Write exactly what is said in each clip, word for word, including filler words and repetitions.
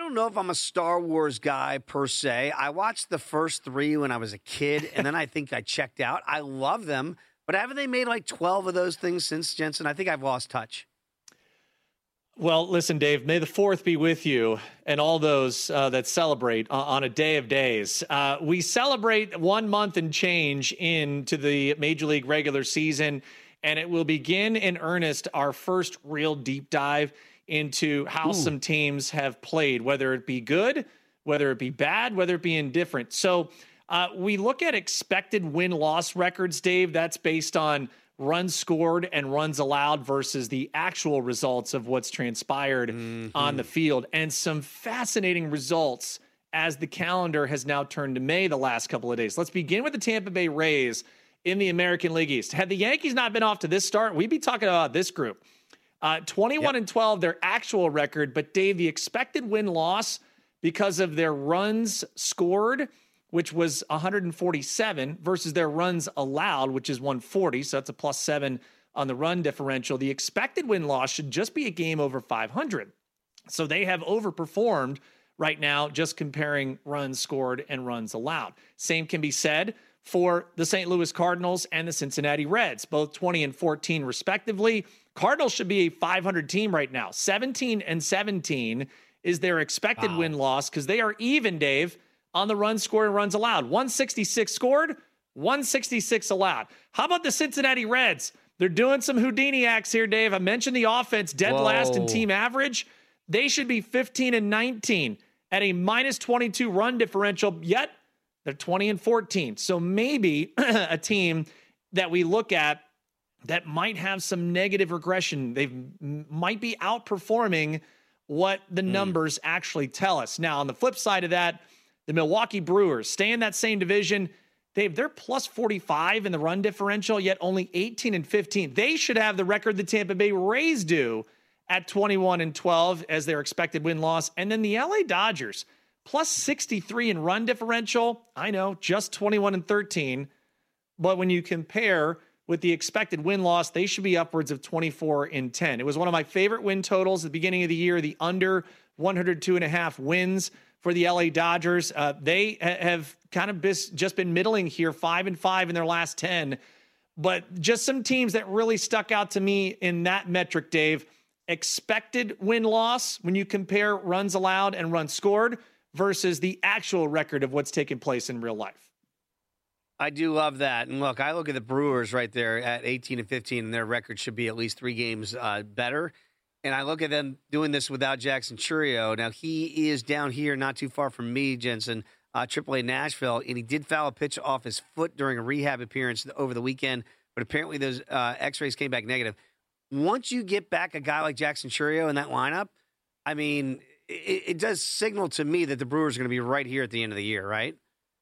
don't know if I'm a Star Wars guy per se. I watched the first three when I was a kid, and then I think I checked out. I love them, but haven't they made like twelve of those things since, Jensen? I think I've lost touch. Well, listen, Dave, may the fourth be with you and all those uh, that celebrate uh, on a day of days. Uh, we celebrate one month and change into the Major League regular season, and it will begin in earnest our first real deep dive into how Ooh. some teams have played, whether it be good, whether it be bad, whether it be indifferent. So uh, we look at expected win-loss records, Dave. That's based on runs scored and runs allowed versus the actual results of what's transpired mm-hmm. on the field. And some fascinating results as the calendar has now turned to May the last couple of days. Let's begin with the Tampa Bay Rays in the American League East. Had the Yankees not been off to this start, we'd be talking about this group. Uh, twenty-one yep. and twelve, their actual record. But Dave, the expected win-loss because of their runs scored, which was one hundred forty-seven, versus their runs allowed, which is one forty. So that's a plus seven on the run differential. The expected win-loss should just be a game over five hundred. So they have overperformed right now, just comparing runs scored and runs allowed. Same can be said for the Saint Louis Cardinals and the Cincinnati Reds, both twenty and fourteen respectively. Cardinals should be a five hundred team right now. seventeen and seventeen is their expected wow. win-loss because they are even, Dave, on the runs scored and runs allowed. one sixty-six scored, one sixty-six allowed. How about the Cincinnati Reds? They're doing some Houdini acts here, Dave. I mentioned the offense, dead Whoa. last in team average. They should be fifteen and nineteen at a minus twenty-two run differential, yet they're twenty and fourteen. So maybe a team that we look at that might have some negative regression. They might be outperforming what the mm. numbers actually tell us. Now, on the flip side of that, the Milwaukee Brewers stay in that same division. Dave, they're plus forty-five in the run differential, yet only eighteen and fifteen. They should have the record the Tampa Bay Rays do at twenty-one and twelve as their expected win-loss. And then the L A Dodgers, plus sixty-three in run differential. I know, just twenty-one and thirteen. But when you compare with the expected win-loss, they should be upwards of twenty-four and ten. It was one of my favorite win totals at the beginning of the year, the under one hundred two and a half wins for the L A Dodgers. Uh, they ha- have kind of bis- just been middling here, five and five in their last ten. But just some teams that really stuck out to me in that metric, Dave. Expected win-loss when you compare runs allowed and runs scored versus the actual record of what's taken place in real life. I do love that. And look, I look at the Brewers right there at eighteen and fifteen, and their record should be at least three games uh, better. And I look at them doing this without Jackson Chourio. Now, he is down here not too far from me, Jensen, uh, triple A Nashville, and he did foul a pitch off his foot during a rehab appearance over the weekend, but apparently those uh, x-rays came back negative. Once you get back a guy like Jackson Chourio in that lineup, I mean, it, it does signal to me that the Brewers are going to be right here at the end of the year, right?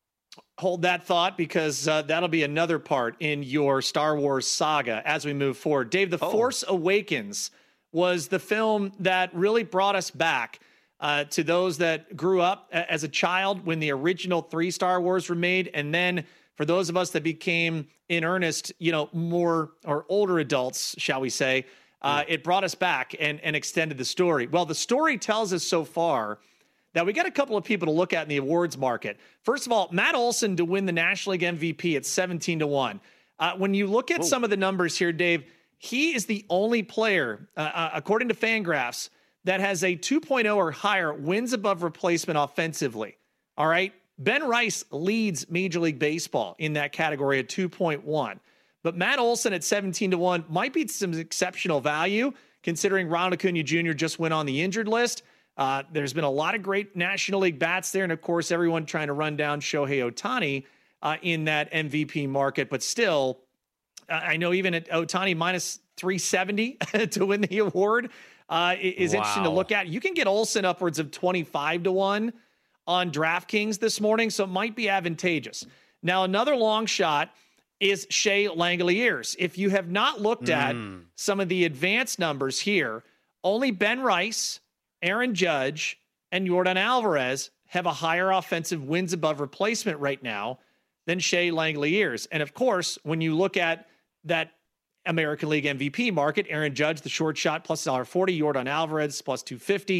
Hold that thought, because uh, that'll be another part in your Star Wars saga as we move forward. Dave, The oh. Force Awakens was the film that really brought us back uh, to those that grew up a- as a child when the original three Star Wars were made. And then for those of us that became in earnest, you know, more or older adults, shall we say, uh, yeah. it brought us back and, and extended the story. Well, the story tells us so far that we got a couple of people to look at in the awards market. First of all, Matt Olson to win the National League M V P at seventeen to one. Uh, when you look at Whoa. some of the numbers here, Dave, he is the only player, uh, uh, according to Fangraphs, that has a two point oh or higher wins above replacement offensively. All right. Ben Rice leads Major League Baseball in that category at two point one. But Matt Olson at seventeen to one might be some exceptional value, considering Ronald Acuna Junior just went on the injured list. Uh, there's been a lot of great National League bats there. And of course, everyone trying to run down Shohei Ohtani uh, in that M V P market. But still, uh, I know even at Ohtani minus three seventy to win the award uh, is wow. interesting to look at. You can get Olson upwards of twenty-five to one on DraftKings this morning. So it might be advantageous. Now, another long shot is Shea Langeliers. If you have not looked mm. at some of the advanced numbers here, only Ben Rice, Aaron Judge, and Yordan Alvarez have a higher offensive wins above replacement right now than Shea Langeliers. And of course, when you look at that American League M V P market, Aaron Judge, the short shot, plus one forty, Yordan Alvarez, plus two fifty,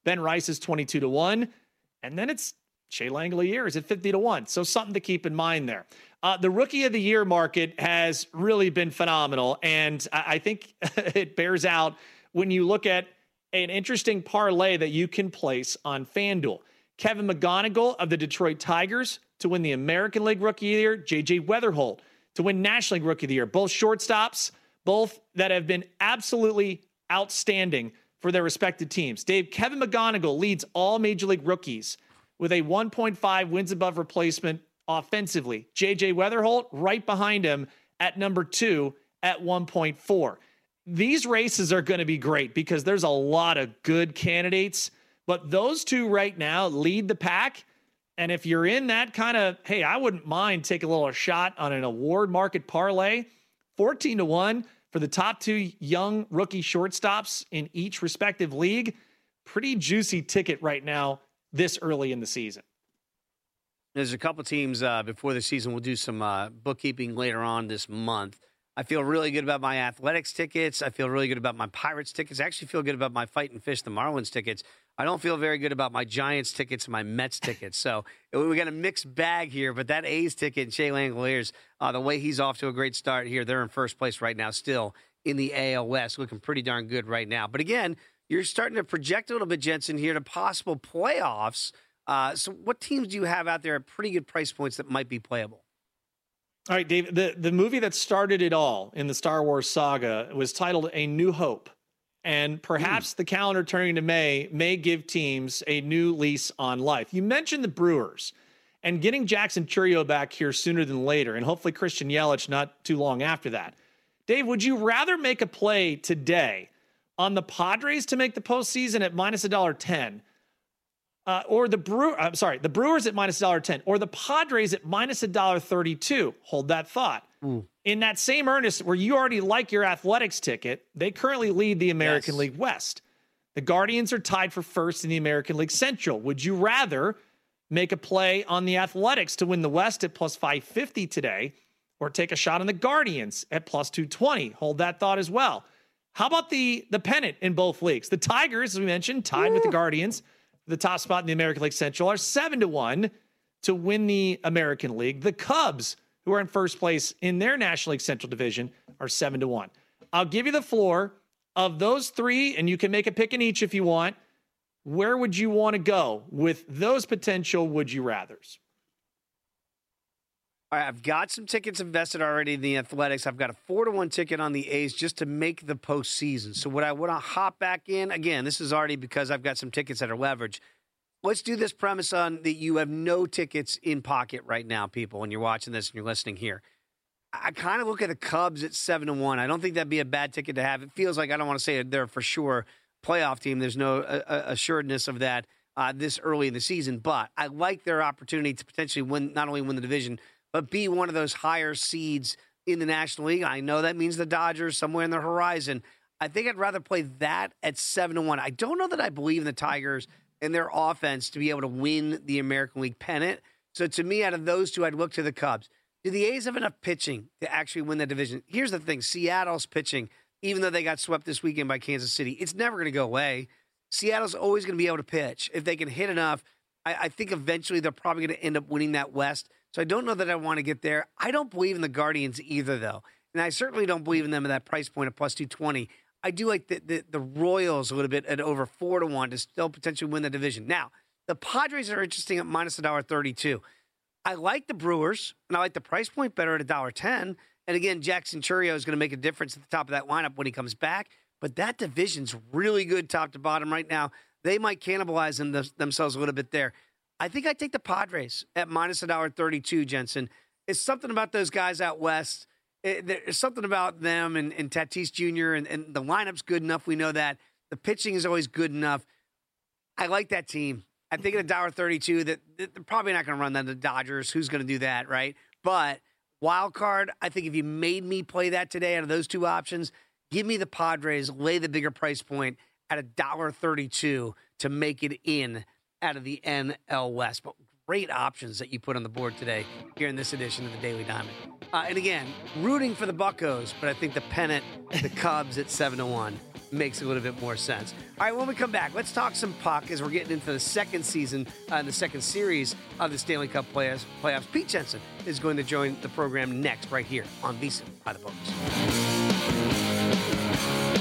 Ben Rice is twenty-two to one. And then it's Shea Langeliers is at fifty to one. So something to keep in mind there. Uh, the Rookie of the Year market has really been phenomenal. And I, I think it bears out when you look at an interesting parlay that you can place on FanDuel. Kevin McGonigal of the Detroit Tigers to win the American League Rookie of the Year. J J Weatherholt to win National League Rookie of the Year. Both shortstops, both that have been absolutely outstanding for their respective teams. Dave, Kevin McGonigal leads all Major League rookies with a one point five wins above replacement offensively. J J Weatherholt right behind him at number two at one point four. These races are going to be great because there's a lot of good candidates, but those two right now lead the pack. And if you're in that kind of, hey, I wouldn't mind taking a little shot on an award market parlay, fourteen to one for the top two young rookie shortstops in each respective league. Pretty juicy ticket right now this early in the season. There's a couple teams uh, before the season. We'll do some uh, bookkeeping later on this month. I feel really good about my Athletics tickets. I feel really good about my Pirates tickets. I actually feel good about my Fight and Fish, the Marlins tickets. I don't feel very good about my Giants tickets and my Mets tickets. So we got a mixed bag here, but that A's ticket, Shea Langeliers, uh, the way he's off to a great start here, they're in first place right now still in the A L West, looking pretty darn good right now. But again, you're starting to project a little bit, Jensen, here to possible playoffs. Uh, so what teams do you have out there at pretty good price points that might be playable? All right, Dave, the, the movie that started it all in the Star Wars saga was titled A New Hope. And perhaps mm. the calendar turning to May may give teams a new lease on life. You mentioned the Brewers and getting Jackson Chourio back here sooner than later, and hopefully Christian Yelich not too long after that. Dave, would you rather make a play today on the Padres to make the postseason at minus one dollar ten, uh, or the Brew? I'm sorry, the Brewers at minus one dollar ten, or the Padres at minus one dollar thirty-two? Hold that thought. Mm. In that same earnest where you already like your Athletics ticket, they currently lead the American yes. League West. The Guardians are tied for first in the American League Central. Would you rather make a play on the Athletics to win the West at plus five fifty today, or take a shot on the Guardians at plus two twenty? Hold that thought as well. How about the, the pennant in both leagues? The Tigers, as we mentioned, tied Ooh. with the Guardians. The top spot in the American League Central are seven to one to win the American League. The Cubs, who are in first place in their National League Central division, are seven to one. I'll give you the floor of those three, and you can make a pick in each if you want. Where would you want to go with those potential would you rathers? All right, I've got some tickets invested already in the Athletics. I've got a four to one ticket on the A's just to make the postseason. So would I want to hop back in? Again, this is already because I've got some tickets that are leveraged. Let's do this premise on that you have no tickets in pocket right now, people, when you're watching this and you're listening here. I kind of look at the Cubs at seven to one. I don't think that'd be a bad ticket to have. It feels like I don't want to say they're for sure playoff team. There's no uh, assuredness of that uh, this early in the season, but I like their opportunity to potentially win, not only win the division, but be one of those higher seeds in the National League. I know that means the Dodgers somewhere in the horizon. I think I'd rather play that at seven to one. I don't know that I believe in the Tigers and their offense to be able to win the American League pennant. So to me, out of those two, I'd look to the Cubs. Do the A's have enough pitching to actually win the division? Here's the thing. Seattle's pitching, even though they got swept this weekend by Kansas City, it's never going to go away. Seattle's always going to be able to pitch. If they can hit enough, I, I think eventually they're probably going to end up winning that West. So I don't know that I want to get there. I don't believe in the Guardians either, though. And I certainly don't believe in them at that price point of plus two twenty. I do like the, the, the Royals a little bit at over four to one to still potentially win the division. Now, the Padres are interesting at minus one dollar thirty-two. I like the Brewers, and I like the price point better at one dollar ten. And again, Jackson Chourio is going to make a difference at the top of that lineup when he comes back. But that division's really good top to bottom right now. They might cannibalize them, themselves a little bit there. I think I'd take the Padres at minus one dollar thirty-two, Jensen. It's something about those guys out west. It, there's something about them and, and Tatis Junior, and, and the lineup's good enough. We know that. The pitching is always good enough. I like that team. I think at one dollar thirty-two that, that they're probably not going to run that to the Dodgers. Who's going to do that, right? But wild card, I think if you made me play that today out of those two options, give me the Padres, lay the bigger price point at one dollar thirty-two to make it in out of the N L West. But great options that you put on the board today here in this edition of the Daily Diamond. Uh, and again, rooting for the Buccos, but I think the pennant, the Cubs at seven to one makes a little bit more sense. All right, when we come back, let's talk some puck as we're getting into the second season and uh, the second series of the Stanley Cup playoffs. playoffs. Pete Jensen is going to join the program next right here on VSiN by the Books.